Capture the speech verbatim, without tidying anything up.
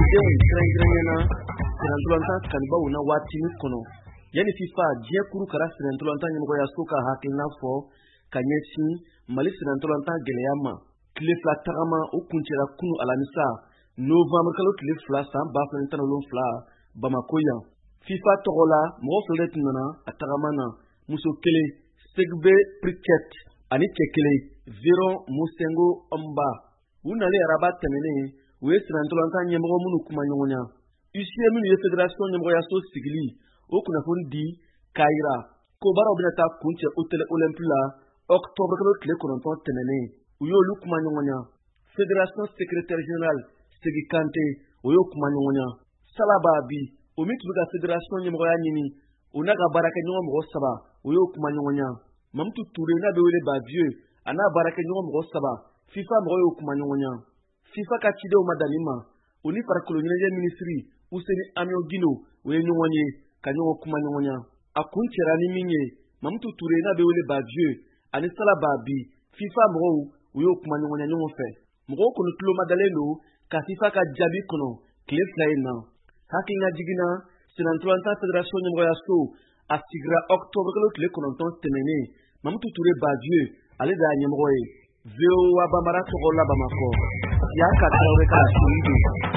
malidenw kɛrɛnkɛrɛnyana sɛnɛntolantan kanibaw na waatinin kɔnɔ yanni FIFA diɲɛ kuru kara sɛnɛntolantan ɲɛmɔgɔyaso ka hakilina fɔ ka ɲɛsin Mali sɛnɛntolantan gɛlɛya ma. Tile fila tagama o kuncɛra kunu alamisa novembre kalo tile fila san ba fila ni tan ni wolonwula Bamako yan. FIFA tɔgɔ la mɔgɔ fila de tun nana a tagama na, muso kelen Segbe Priket ani cɛ kelen Veron Musengo Omba. U nalen araba tɛmɛnen u ye sɛnɛntolantan ɲɛmɔgɔ minnu kuma ɲɔgɔn ɲa. U si ye minnu ye fédération ɲɛmɔgɔyaso sigili o kunnafoni di k'a yira ko baaraw bɛna taa kuncɛ hôtel Olympique la octobre kalo tile kɔnɔntɔn tɛmɛnen. U y'olu kuma ɲɔgɔn ɲa. Fédération secrétaire général Segi Kante o y'o kuma ɲɔgɔn ɲa. Salaba Abi o min tun bɛ ka fédération ɲɛmɔgɔya ɲini o n'a ka baarakɛɲɔgɔn mɔgɔ saba o y'o kuma ɲɔgɔn ɲa. Mamutu Touré n'a bɛ wele Bavieux a n'a baarakɛɲɔgɔn mɔgɔ saba FIFA mɔgɔ y'o kuma ɲɔgɔn ɲa. FIFA ka cidenw ma danni ma o ni farikolo ɲɛnajɛ minisiri Useni Amion Gilo o ye ɲɔgɔn ye ka ɲɔgɔn kuma ɲɔgɔn ɲa. A kun cɛra ni min ye Mamutu Touré n'a bɛ wele Bavieux ani Salaba Abi FIFA mɔgɔw u y'o kuma ɲɔgɔn ɲa ɲɔgɔn fɛ. Mɔgɔw kɔni tulo ma dalen don ka FIFA ka jaabi kɔnɔ tile fila in na. Hakilina jiginna sɛnɛntolantan fédération ɲɛmɔgɔyaso a sigira octobre kalo tile kɔnɔntɔn tɛmɛnen. Mamutu Touré Bavieux ale de y'a ɲɛmɔgɔ ye. V O A Bambara tɔgɔ la Bamako. Y'a ka Traoré ka